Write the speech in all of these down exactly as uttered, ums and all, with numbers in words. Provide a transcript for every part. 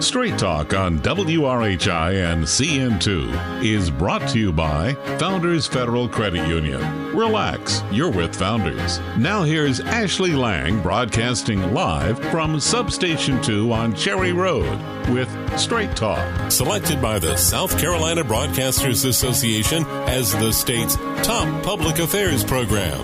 Straight Talk on W R H I and C N two is brought to you by Founders Federal Credit Union. Relax, you're with Founders. Now here's Ashley Lang broadcasting live from Substation two on Cherry Road with Straight Talk. Selected by the South Carolina Broadcasters Association as the state's top public affairs program.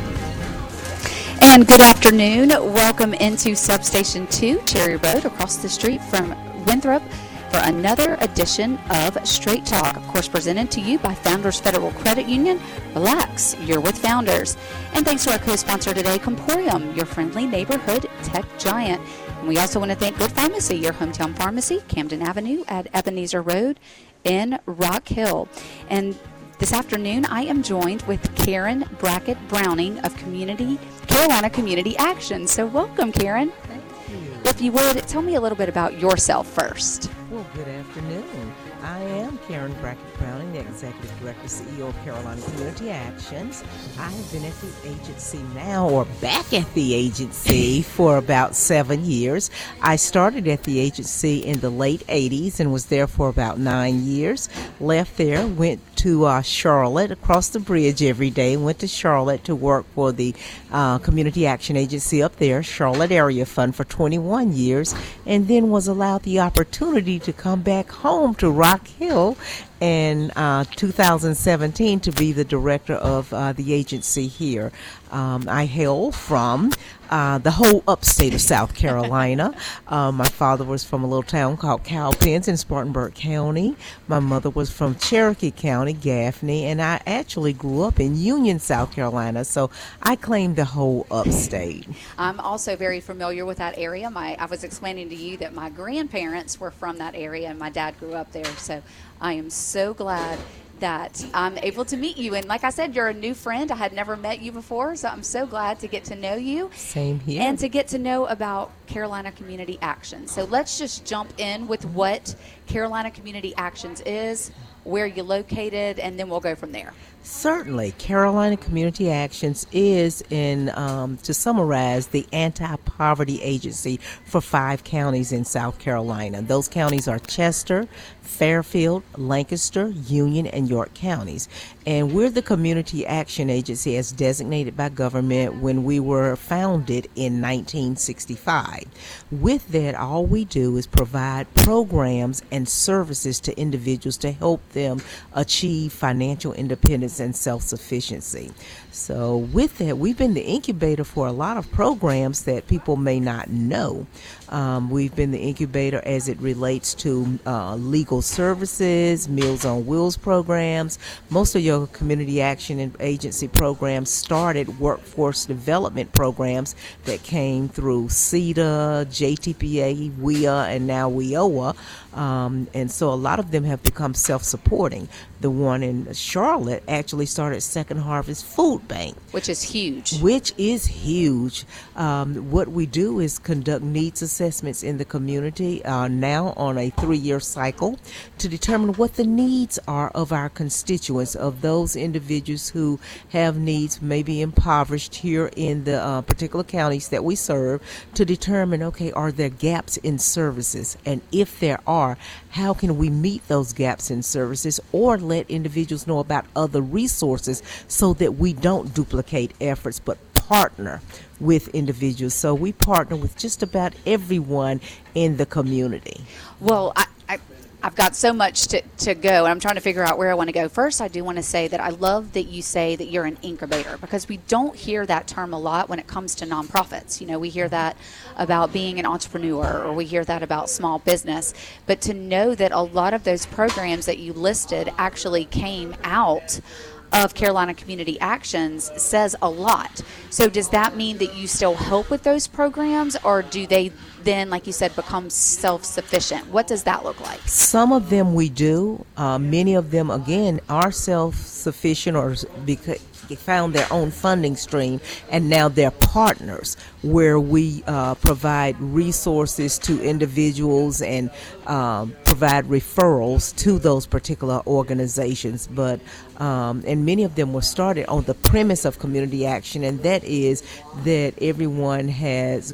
And good afternoon. Welcome into Substation two, Cherry Road, across the street from Winthrop, for another edition of Straight Talk, of course presented to you by Founders Federal Credit Union. Relax, you're with Founders. And thanks to our co-sponsor today, Comporium, your friendly neighborhood tech giant. And we also want to thank Good Pharmacy, your hometown pharmacy, Camden Avenue at Ebenezer Road in Rock Hill. And this afternoon, I am joined with Karen Brackett Browning of Community Carolina Community Action. So welcome, Karen. Thank you. If you would, tell me a little bit about yourself first. Well, good afternoon. I am Karen Brackett Browning, the Executive Director, C E O of Carolina Community Actions. I have been at the agency now, or back at the agency, for about seven years. I started at the agency in the late eighties and was there for about nine years. Left there, went to uh, Charlotte, across the bridge every day, went to Charlotte to work for the uh, Community Action Agency up there, Charlotte Area Fund, for twenty-one years, and then was allowed the opportunity to come back home to Rock Hill in uh, two thousand seventeen to be the director of uh, the agency here. Um, I hail from uh, the whole upstate of South Carolina. uh, my father was from a little town called Cowpens in Spartanburg County. My mother was from Cherokee County, Gaffney, and I actually grew up in Union, South Carolina, so I claim the whole upstate. I'm also very familiar with that area. My I was explaining to you that my grandparents were from that area, and my dad grew up there, so I am so glad that I'm able to meet you. And like I said, you're a new friend. I had never met you before, so I'm so glad to get to know you. Same here. And to get to know about Carolina Community Action. So let's just jump in with what Carolina Community Actions is, where you're located, and then we'll go from there. Certainly. Carolina Community Actions is, in um, to summarize, the anti-poverty agency for five counties in South Carolina. Those counties are Chester, Fairfield, Lancaster, Union, and York counties. And we're the community action agency as designated by government when we were founded in nineteen sixty-five. With that, all we do is provide programs and services to individuals to help them achieve financial independence and self-sufficiency. So with that, we've been the incubator for a lot of programs that people may not know. Um, we've been the incubator as it relates to uh, legal services, Meals on Wheels programs. Most of your community action and agency programs started workforce development programs that came through C E D A, J T P A, W I A, and now W I O A. Um, and so a lot of them have become self-supporting. The one in Charlotte actually started Second Harvest Food Bank, Which is huge. Which is huge. Um, what we do is conduct needs assessments in the community uh, now on a three-year cycle to determine what the needs are of our constituents, of those individuals who have needs, maybe impoverished here in the uh, particular counties that we serve, to determine, okay, are there gaps in services? And if there are, how can we meet those gaps in services, or let individuals know about other resources so that we don't duplicate efforts but partner with individuals. So we partner with just about everyone in the community. Well, I, I, I've got so much to, to go, and I'm trying to figure out where I want to go. First, I do want to say that I love that you say that you're an incubator, because we don't hear that term a lot when it comes to nonprofits. You know, we hear that about being an entrepreneur, or we hear that about small business. But to know that a lot of those programs that you listed actually came out of Carolina Community Actions says a lot. So does that mean that you still help with those programs, or do they then, like you said, become self-sufficient? What does that look like? Some of them we do. Uh, many of them, again, are self-sufficient or because found their own funding stream, and now they're partners where we uh, provide resources to individuals and um, provide referrals to those particular organizations. But um, and many of them were started on the premise of community action, and that is that everyone has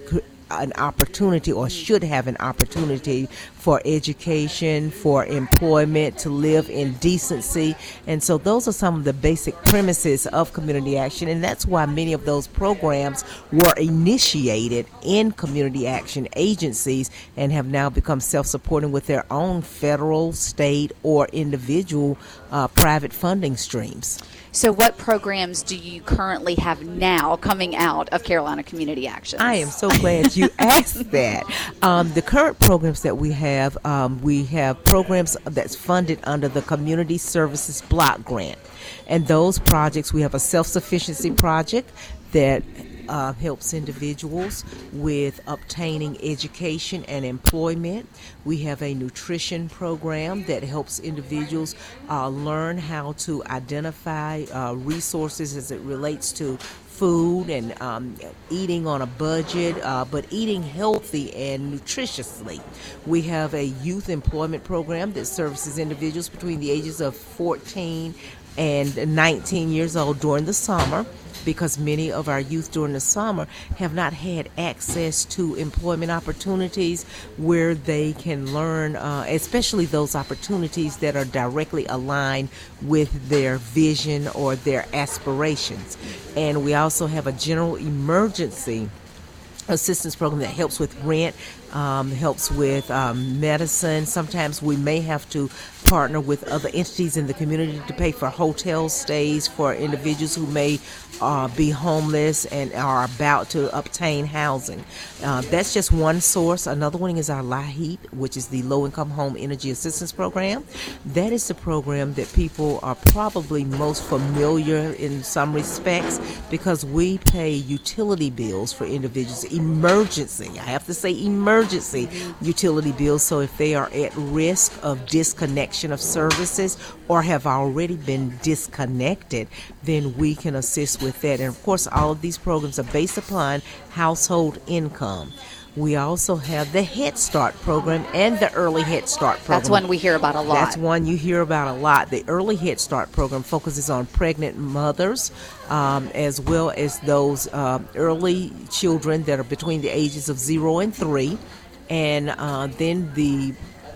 an opportunity or should have an opportunity for education, for employment, to live in decency. And so those are some of the basic premises of community action, and that's why many of those programs were initiated in community action agencies and have now become self-supporting with their own federal, state, or individual uh, private funding streams. So what programs do you currently have now coming out of Carolina Community Action? I am so glad you asked that. Um, the current programs that we have, um, we have programs that's funded under the Community Services Block Grant. And those projects, we have a self-sufficiency project that Uh, helps individuals with obtaining education and employment. We have a nutrition program that helps individuals uh, learn how to identify uh, resources as it relates to food and um, eating on a budget, uh, but eating healthy and nutritiously. We have a youth employment program that services individuals between the ages of fourteen and nineteen years old during the summer, because many of our youth during the summer have not had access to employment opportunities where they can learn, uh, especially those opportunities that are directly aligned with their vision or their aspirations. And we also have a general emergency assistance program that helps with rent, um, helps with um, medicine. Sometimes we may have to partner with other entities in the community to pay for hotel stays for individuals who may uh, be homeless and are about to obtain housing. Uh, that's just one source. Another one is our LIHEAP, which is the Low Income Home Energy Assistance Program. That is the program that people are probably most familiar in some respects, because we pay utility bills for individuals, emergency, I have to say emergency utility bills. So if they are at risk of disconnection of services or have already been disconnected, then we can assist with that. And of course, all of these programs are based upon household income. We also have the Head Start program and the Early Head Start program. That's one we hear about a lot. That's one you hear about a lot. The Early Head Start program focuses on pregnant mothers, um, as well as those uh, early children that are between the ages of zero and three. And uh, then the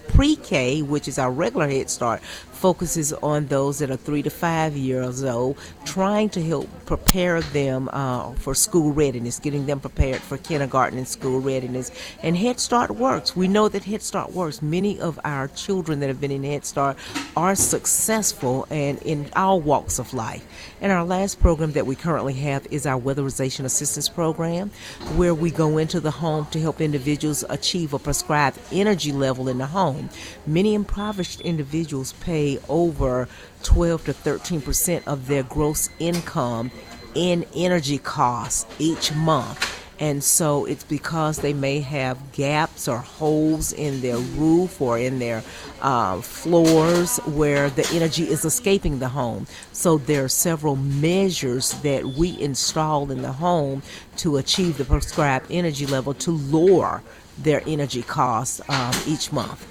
Pre-K, which is our regular Head Start, focuses on those that are three to five years old, trying to help prepare them uh, for school readiness, getting them prepared for kindergarten and school readiness. And Head Start works. We know that Head Start works. Many of our children that have been in Head Start are successful and in all walks of life. And our last program that we currently have is our Weatherization Assistance Program, where we go into the home to help individuals achieve a prescribed energy level in the home. Many impoverished individuals pay over twelve to thirteen percent of their gross income in energy costs each month. And so it's because they may have gaps or holes in their roof or in their uh, floors where the energy is escaping the home. So there are several measures that we install in the home to achieve the prescribed energy level to lower their energy costs um, each month.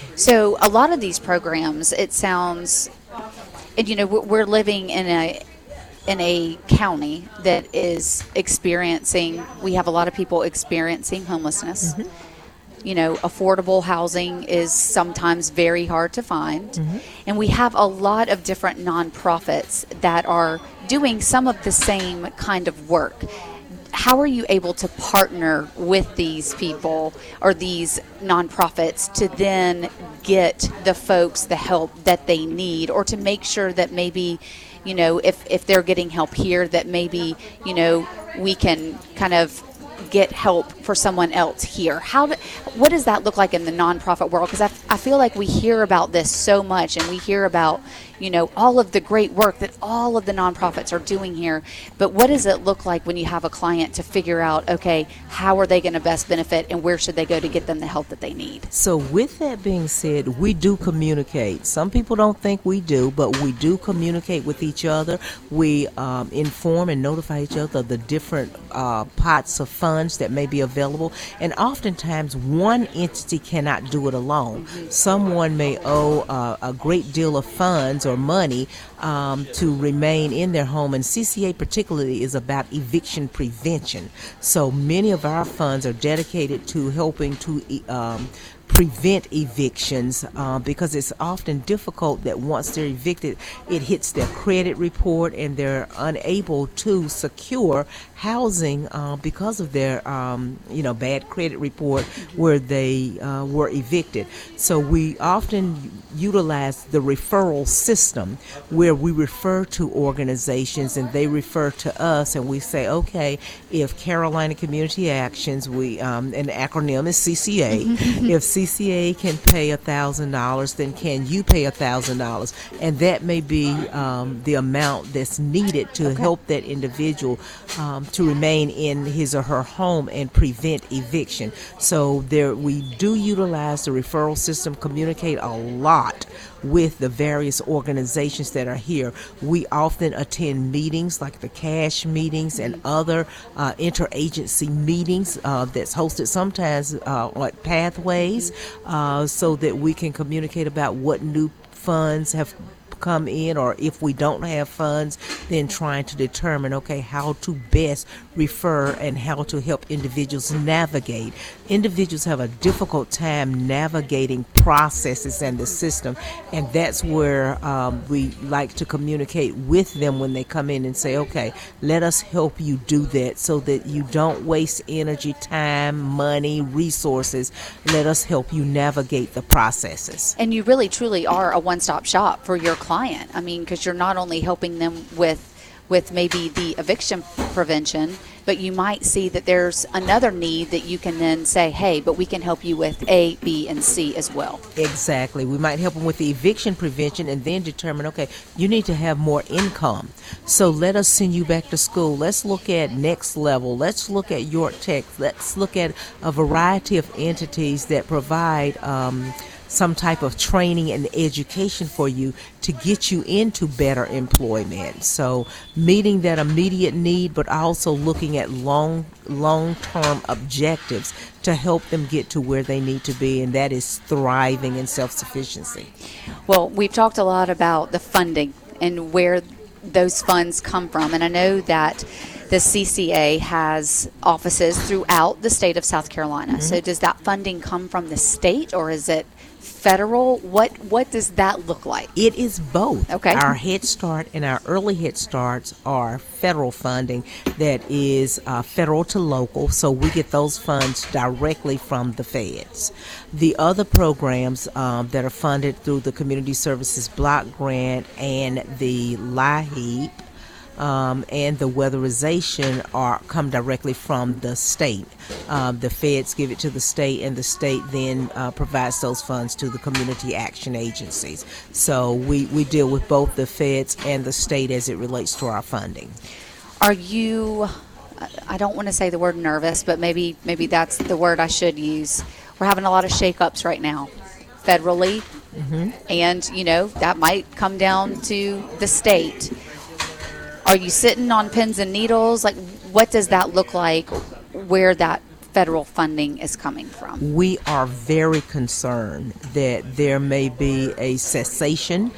So a lot of these programs, it sounds, and you know, we're living in a in a county that is experiencing, we have a lot of people experiencing homelessness. Mm-hmm. You know, affordable housing is sometimes very hard to find. Mm-hmm. And we have a lot of different nonprofits that are doing some of the same kind of work. How are you able to partner with these people or these nonprofits to then get the folks the help that they need, or to make sure that maybe, you know, if, if they're getting help here, that maybe, you know, we can kind of get help for someone else here? How do, what does that look like in the nonprofit world? Because I, I feel like we hear about this so much, and we hear about, you know, all of the great work that all of the nonprofits are doing here. But what does it look like when you have a client to figure out, okay, how are they going to best benefit and where should they go to get them the help that they need? So with that being said, we do communicate. Some people don't think we do, but we do communicate with each other. We um, inform and notify each other of the different uh, pots of funds that may be available. And oftentimes one entity cannot do it alone. Mm-hmm. Someone may owe uh, a great deal of funds or money um, to remain in their home. And C C A particularly is about eviction prevention. So many of our funds are dedicated to helping to um, prevent evictions uh, because it's often difficult that once they're evicted, it hits their credit report and they're unable to secure housing uh, because of their um, you know bad credit report where they uh, were evicted. So we often utilize the referral system where we refer to organizations and they refer to us, and we say, okay, if Carolina Community Actions, we um, an acronym is C C A, if C C A can pay a thousand dollars, then can you pay a thousand dollars? And that may be um, the amount that's needed to okay. help that individual um, to remain in his or her home and prevent eviction. So there, we do utilize the referral system, communicate a lot with the various organizations that are here. We often attend meetings like the CASH meetings and other uh, interagency meetings uh, that's hosted sometimes uh, at Pathways uh, so that we can communicate about what new funds have come in, or if we don't have funds, then trying to determine, okay, how to best refer and how to help individuals navigate. Individuals have a difficult time navigating processes and the system, and that's where um, we like to communicate with them when they come in and say, okay, let us help you do that so that you don't waste energy, time, money, resources. Let us help you navigate the processes. And you really truly are a one-stop shop for your client. I mean, because you're not only helping them with with maybe the eviction prevention, but you might see that there's another need that you can then say, hey, but we can help you with A, B, and C as well. Exactly. We might help them with the eviction prevention and then determine, okay, you need to have more income. So let us send you back to school. Let's look at Next Level. Let's look at York Tech. Let's look at a variety of entities that provide um, some type of training and education for you to get you into better employment. So meeting that immediate need, but also looking at long, long-term objectives to help them get to where they need to be, and that is thriving in self-sufficiency. Well, we've talked a lot about the funding and where those funds come from, and I know that the C C A has offices throughout the state of South Carolina. Mm-hmm. So does that funding come from the state, or is it federal? What what does that look like? It is both. Okay. Our Head Start and our Early Head Starts are federal funding that is uh, federal to local, so we get those funds directly from the feds. The other programs um, that are funded through the Community Services Block Grant and the LIHEAP Um, and the weatherization are come directly from the state. Um, the feds give it to the state, and the state then uh, provides those funds to the community action agencies. So we, we deal with both the feds and the state as it relates to our funding. Are you, I don't want to say the word nervous, but maybe maybe that's the word I should use. We're having a lot of shakeups right now, federally, mm-hmm. and, you know, that might come down to the state. Are you sitting on pins and needles? Like, what does that look like, where that federal funding is coming from? We are very concerned that there may be a cessation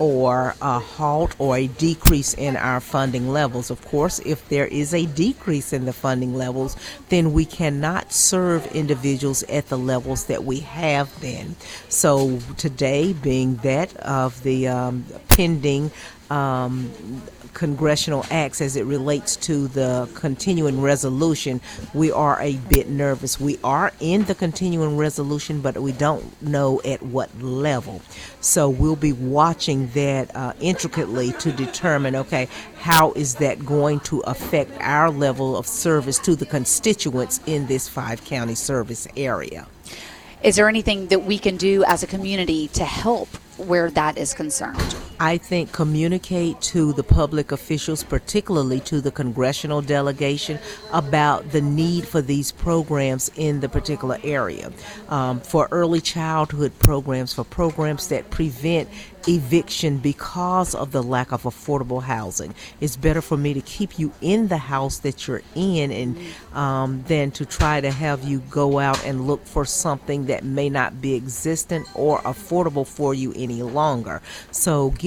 or a halt or a decrease in our funding levels. Of course, if there is a decrease in the funding levels, then we cannot serve individuals at the levels that we have been. So today, being that of the um, pending um, congressional acts as it relates to the continuing resolution, we are a bit nervous. We are in the continuing resolution, but we don't know at what level. So we'll be watching that uh, intricately to determine, okay, how is that going to affect our level of service to the constituents in this five-county service area. Is there anything that we can do as a community to help where that is concerned? I think communicate to the public officials, particularly to the congressional delegation, about the need for these programs in the particular area. Um, for early childhood programs, for programs that prevent eviction because of the lack of affordable housing. It's better for me to keep you in the house that you're in and um, than to try to have you go out and look for something that may not be existent or affordable for you any longer. So give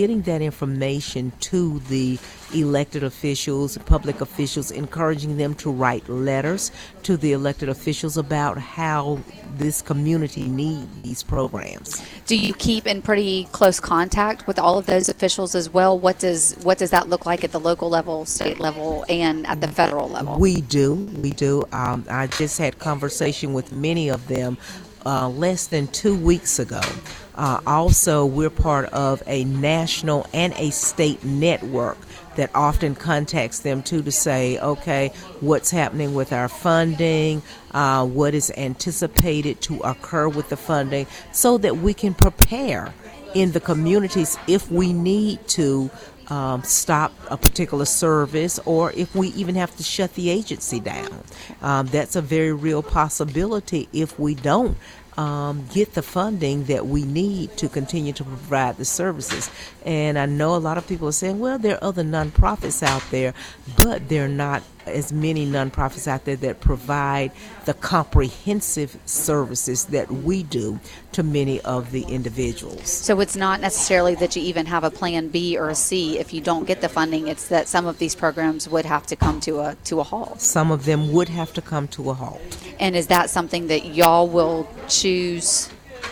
getting that information to the elected officials, public officials, encouraging them to write letters to the elected officials about how this community needs these programs. Do you keep in pretty close contact with all of those officials as well? What does what does that look like at the local level, state level, and at the federal level? We do. We do. Um, I just had conversation with many of them uh, less than two weeks ago. Uh, also, we're part of a national and a state network that often contacts them too to say, okay, what's happening with our funding, uh, what is anticipated to occur with the funding, so that we can prepare in the communities if we need to um, stop a particular service, or if we even have to shut the agency down. Um, that's a very real possibility if we don't Um, get the funding that we need to continue to provide the services. And I know a lot of people are saying, well, there are other nonprofits out there, but there are not as many nonprofits out there that provide the comprehensive services that we do to many of the individuals. So it's not necessarily that you even have a plan B or a C if you don't get the funding. It's that some of these programs would have to come to a to a halt. Some of them would have to come to a halt. And is that something that y'all will choose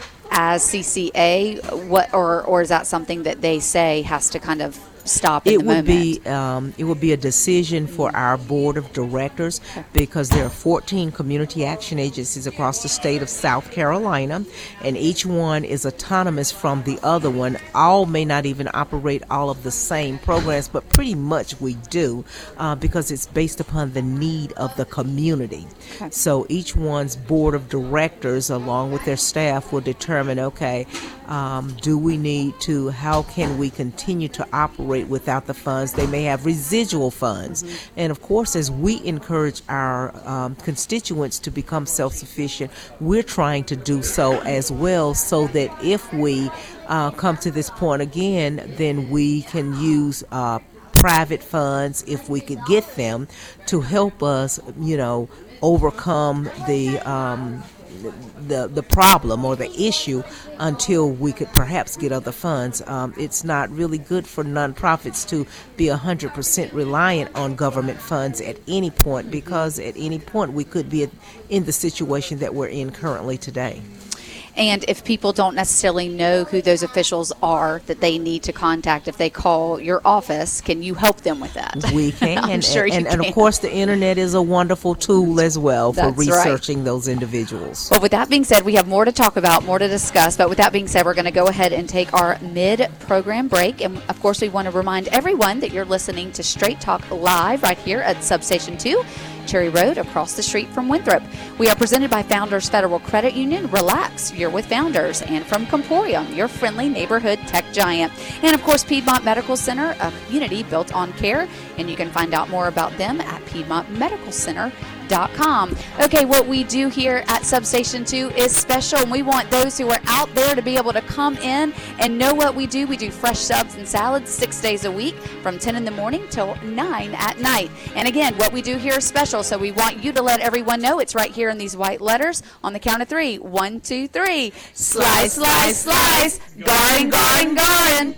as C C A? What, or or is that something that they say has to kind of stop in it the would moment? be um, it would be a decision for our board of directors, because there are fourteen community action agencies across the state of South Carolina, and each one is autonomous from the other one. All may not even operate all of the same programs, but pretty much we do, uh, because it's based upon the need of the community. Okay. So each one's board of directors, along with their staff, will determine, okay, um, do we need to, how can we continue to operate without the funds? They may have residual funds. Mm-hmm. And of course, as we encourage our um, constituents to become self-sufficient, we're trying to do so as well, so that if we uh, come to this point again, then we can use uh, private funds, if we could get them, to help us, you know, overcome the um, the the problem or the issue until we could perhaps get other funds. Um, it's not really good for nonprofits to be one hundred percent reliant on government funds at any point, because at any point we could be in the situation that we're in currently today. And if people don't necessarily know who those officials are that they need to contact, if they call your office, can you help them with that? We can. I'm and, sure you and, can. And of course, the internet is a wonderful tool as well for That's researching right. those individuals. Well, with that being said, we have more to talk about, more to discuss. But with that being said, we're going to go ahead and take our mid-program break. And, of course, we want to remind everyone that you're listening to Straight Talk Live right here at Substation two. Cherry Road, across the street from Winthrop. We are presented by Founders Federal Credit Union. Relax, you're with Founders. And from Comporium, your friendly neighborhood tech giant. And of course, Piedmont Medical Center, a community built on care. And you can find out more about them at piedmont medical center dot com. Okay, what we do here at Substation two is special, and we want those who are out there to be able to come in and know what we do. We do fresh subs and salads six days a week from ten in the morning till nine at night. And again, what we do here is special, so we want you to let everyone know. It's right here in these white letters on the count of three. One, two, three. Slice, slice, slice. Garden, garden, garden.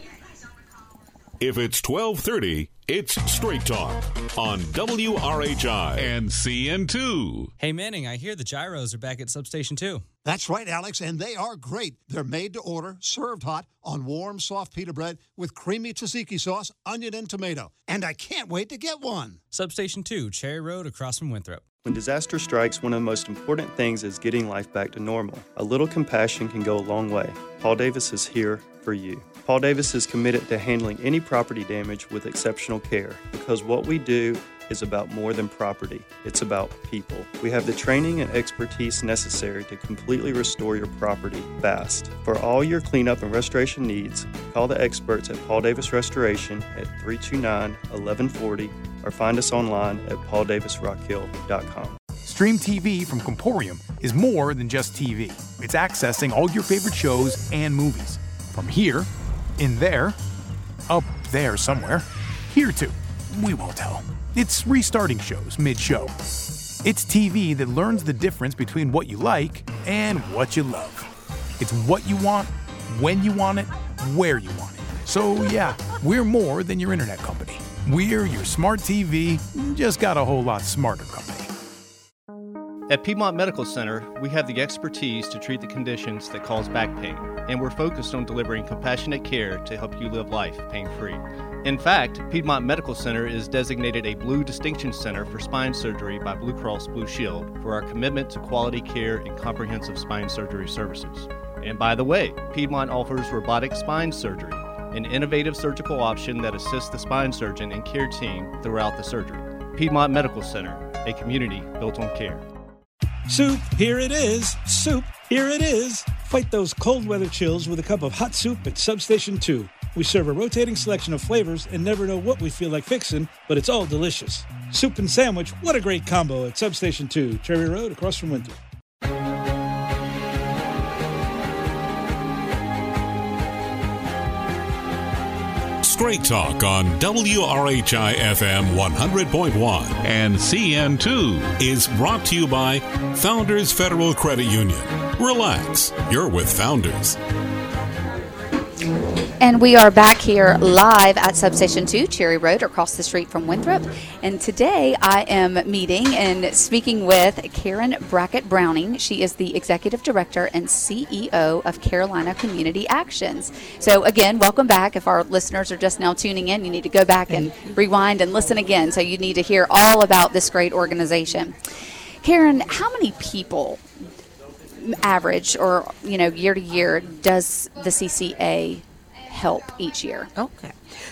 If it's twelve thirty, it's Straight Talk on W R H I and C N two. Hey, Manning, I hear the gyros are back at Substation two. That's right, Alex, and they are great. They're made to order, served hot on warm, soft pita bread with creamy tzatziki sauce, onion, and tomato. And I can't wait to get one. Substation two, Cherry Road, across from Winthrop. When disaster strikes, one of the most important things is getting life back to normal. A little compassion can go a long way. Paul Davis is here for you. Paul Davis is committed to handling any property damage with exceptional care, because what we do is about more than property. It's about people. We have the training and expertise necessary to completely restore your property fast. For all your cleanup and restoration needs, call the experts at Paul Davis Restoration at three two nine, one one four zero or find us online at paul davis rock hill dot com. Stream T V from Comporium is more than just T V. It's accessing all your favorite shows and movies. From here, in there, up there somewhere, here to, we won't tell. It's restarting shows mid-show. It's T V that learns the difference between what you like and what you love. It's what you want, when you want it, where you want it. So yeah, we're more than your internet company. We're your smart T V, just got a whole lot smarter company. At Piedmont Medical Center, we have the expertise to treat the conditions that cause back pain, and we're focused on delivering compassionate care to help you live life pain-free. In fact, Piedmont Medical Center is designated a Blue Distinction Center for Spine Surgery by Blue Cross Blue Shield for our commitment to quality care and comprehensive spine surgery services. And by the way, Piedmont offers robotic spine surgery, an innovative surgical option that assists the spine surgeon and care team throughout the surgery. Piedmont Medical Center, a community built on care. Soup, here it is. Soup, here it is. Fight those cold weather chills with a cup of hot soup at Substation two. We serve a rotating selection of flavors and never know what we feel like fixing, but it's all delicious. Soup and sandwich, what a great combo at Substation two, Cherry Road, across from Winthrop. Straight Talk on W R H I F M one hundred point one and C N two is brought to you by Founders Federal Credit Union. Relax, you're with Founders. And we are back here live at Substation two, Cherry Road, across the street from Winthrop. And today I am meeting and speaking with Karen Brackett Browning. She is the Executive Director and C E O of Carolina Community Actions. So again, welcome back. If our listeners are just now tuning in, you need to go back and rewind and listen again. So you need to hear all about this great organization. Karen, how many people average or, you know, year to year does the C C A help each year? Okay.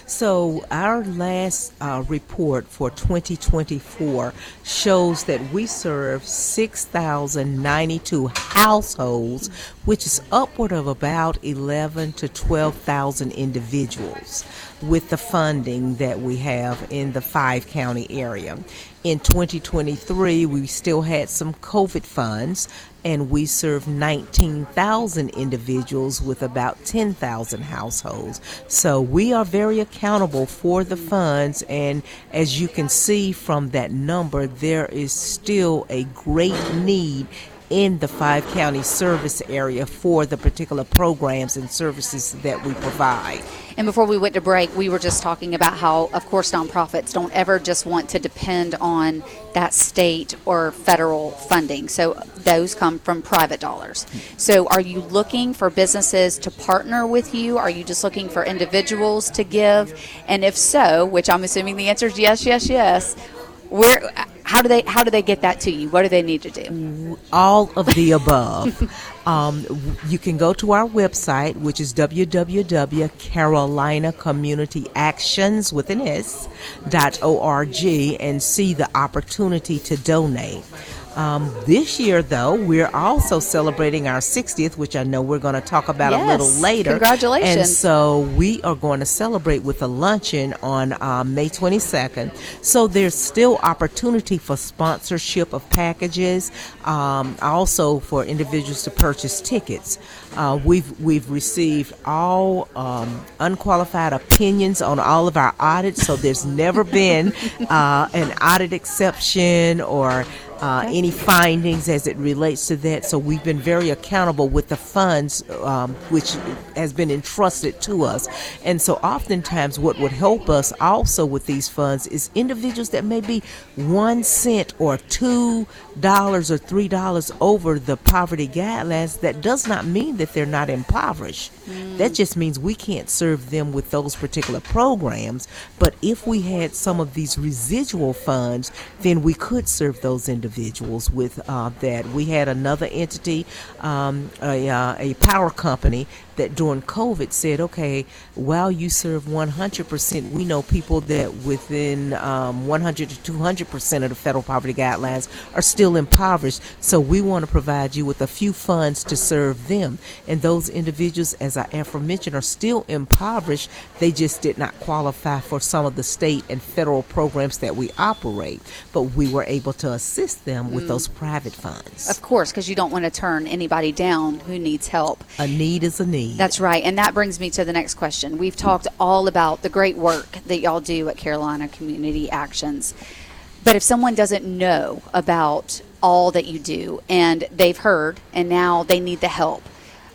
So our last uh, report for twenty twenty-four shows that we serve six thousand ninety-two households, which is upward of about eleven to twelve thousand individuals with the funding that we have in the five county area. In twenty twenty-three, we still had some COVID funds, and we served nineteen thousand individuals with about ten thousand households. So we are very accountable for the funds, and as you can see from that number, there is still a great need in the five county service area for the particular programs and services that we provide. And before we went to break, we were just talking about how, of course, nonprofits don't ever just want to depend on that state or federal funding. So those come from private dollars. So are you looking for businesses to partner with you? Are you just looking for individuals to give? And if so, which I'm assuming the answer is yes, yes, yes, where, how do they how do they get that to you? What do they need to do? All of the above. um, you can go to our website, which is w w w dot carolina community actions with an S dot org, and see the opportunity to donate. Um, this year, though, we're also celebrating our sixtieth, which I know we're going to talk about yes, a little later. Congratulations. And so we are going to celebrate with a luncheon on uh, May twenty-second. So there's still opportunity for sponsorship of packages, um, also for individuals to purchase tickets. Uh, we've we've received all um, unqualified opinions on all of our audits, so there's never been uh, an audit exception or Uh, any findings as it relates to that. So we've been very accountable with the funds um, which has been entrusted to us. And so oftentimes what would help us also with these funds is individuals that may be one cent or two dollars or three dollars over the poverty guidelines. That does not mean that they're not impoverished. Mm. That just means we can't serve them with those particular programs. But if we had some of these residual funds, then we could serve those individuals. individuals with uh, that. We had another entity, um, a, uh, a power company that during COVID said, okay, while you serve one hundred percent, we know people that within um, one hundred to two hundred percent of the federal poverty guidelines are still impoverished. So we want to provide you with a few funds to serve them. And those individuals, as I aforementioned, are still impoverished. They just did not qualify for some of the state and federal programs that we operate. But we were able to assist them with mm. those private funds. Of course, because you don't want to turn anybody down who needs help. A need is a need. That's right. And that brings me to the next question. We've talked all about the great work that y'all do at Carolina Community Actions. But if someone doesn't know about all that you do and they've heard and now they need the help,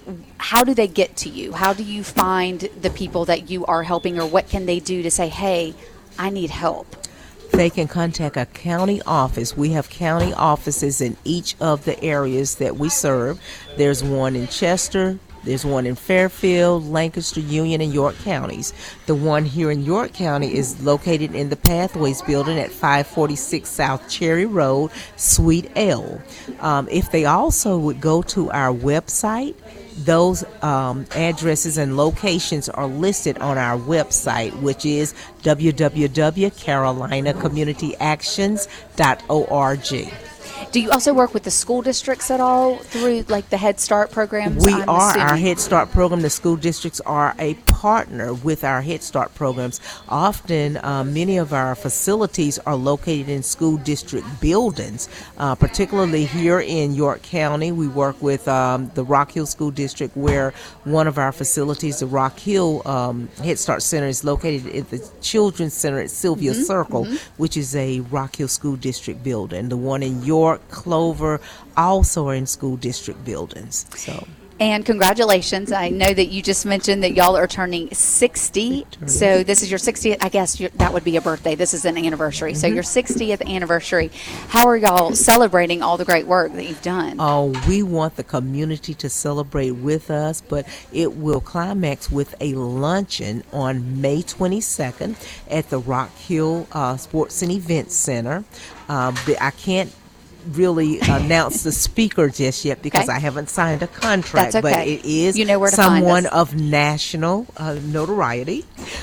how do they get to you? How do you find the people that you are helping, or what can they do to say, hey, I need help? They can contact a county office. We have county offices in each of the areas that we serve. There's one in Chester. There's one in Fairfield, Lancaster, Union, and York counties. The one here in York County is located in the Pathways building at five forty-six South Cherry Road, Suite L. Um, if they also would go to our website, those um, addresses and locations are listed on our website, which is w w w dot carolina community actions dot org. Do you also work with the school districts at all through like the Head Start programs? We I'm are assuming? our Head Start program. The school districts are a partner with our Head Start programs. Often, uh, many of our facilities are located in school district buildings, uh, particularly here in York County. We work with um, the Rock Hill School District, where one of our facilities, the Rock Hill um, Head Start Center, is located at the Children's Center at Sylvia Mm-hmm, Circle, mm-hmm. which is a Rock Hill School District building. The one in York, Clover, also are in school district buildings. So. And congratulations. I know that you just mentioned that y'all are turning sixty. So this is your sixtieth. I guess your, that would be a birthday. This is an anniversary. Mm-hmm. So your sixtieth anniversary. How are y'all celebrating all the great work that you've done? Oh, we want the community to celebrate with us, but it will climax with a luncheon on May twenty-second at the Rock Hill uh, Sports and Events Center. Um, the, I can't really announce the speaker just yet because okay. I haven't signed a contract. That's okay. But it is you know where to someone find us. of national uh, notoriety.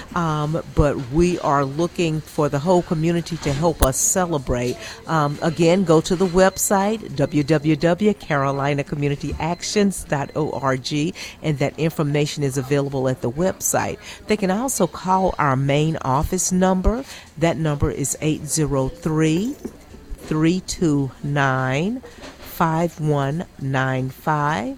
Um, but we are looking for the whole community to help us celebrate. Um, again, go to the website, w w w dot carolina community actions dot org, and that information is available at the website. They can also call our main office number. That number is eight zero three, three two nine, five one nine five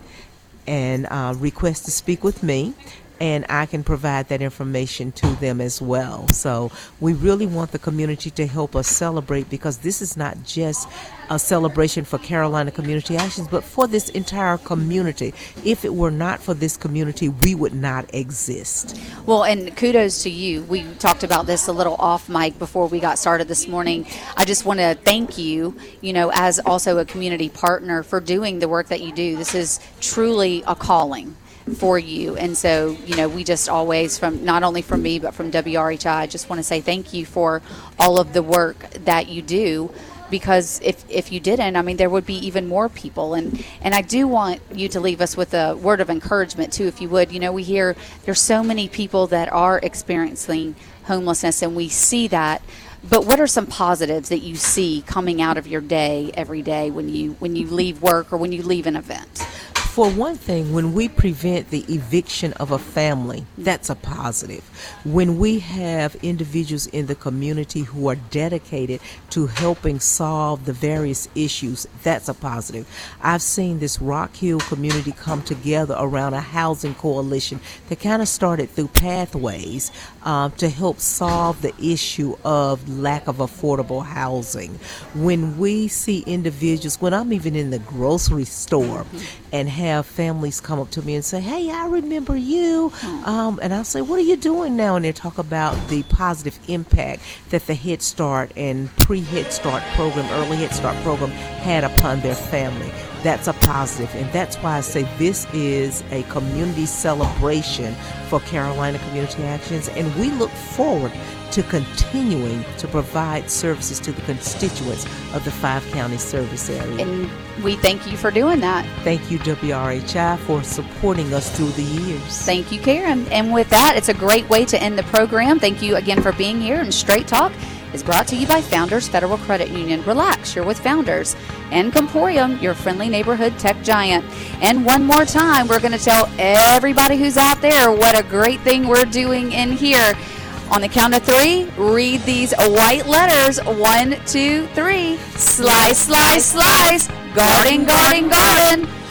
and uh, request to speak with me, and I can provide that information to them as well. So we really want the community to help us celebrate, because this is not just a celebration for Carolina Community Actions, but for this entire community. If it were not for this community, we would not exist. Well, and kudos to you. We talked about this a little off mic before we got started this morning. I just want to thank you, you know, as also a community partner, for doing the work that you do. This is truly a calling for you. And so, you know, we just always, from not only from me, but from W R H I, I just want to say thank you for all of the work that you do. Because if, if you didn't, I mean, there would be even more people. And, and I do want you to leave us with a word of encouragement, too, if you would. You know, we hear there's so many people that are experiencing homelessness, and we see that. But what are some positives that you see coming out of your day every day when you when you leave work or when you leave an event? For one thing, when we prevent the eviction of a family, that's a positive. When we have individuals in the community who are dedicated to helping solve the various issues, that's a positive. I've seen this Rock Hill community come together around a housing coalition that kind of started through Pathways uh, to help solve the issue of lack of affordable housing. When we see individuals, when I'm even in the grocery store and have have families come up to me and say, hey, I remember you. Um, and I'll say, what are you doing now? And they talk about the positive impact that the Head Start and pre-Head Start program, early Head Start program had upon their family. That's a positive. And that's why I say this is a community celebration for Carolina Community Actions. And we look forward to continuing to provide services to the constituents of the five county service area. And we thank you for doing that. Thank you, W R H I, for supporting us through the years. Thank you, Karen. And with that, it's a great way to end the program. Thank you again for being here. And Straight Talk is brought to you by Founders Federal Credit Union. Relax, you're with Founders. And Comporium, your friendly neighborhood tech giant. And one more time, we're going to tell everybody who's out there what a great thing we're doing in here. On the count of three, read these white letters. One, two, three. Slice, slice, slice. Garden, garden, garden.